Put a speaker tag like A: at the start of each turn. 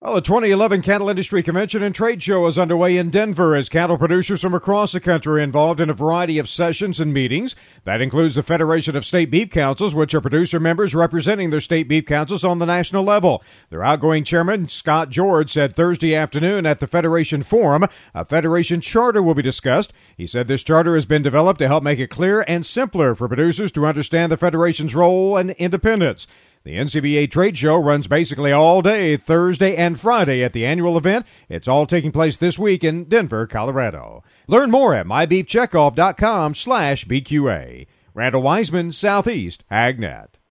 A: Well, the 2011 Cattle Industry Convention and Trade Show is underway in Denver as cattle producers from across the country are involved in a variety of sessions and meetings. That includes the Federation of State Beef Councils, which are producer members representing their state beef councils on the national level. Their outgoing chairman, Scott George, said Thursday afternoon at the Federation Forum, a Federation charter will be discussed. He said this charter has been developed to help make it clear and simpler for producers to understand the Federation's role and independence. The NCBA Trade Show runs basically all day, Thursday and Friday at the annual event. It's all taking place this week in Denver, Colorado. Learn more at mybeefcheckoff.com/BQA. Randall Wiseman, Southeast AgNet.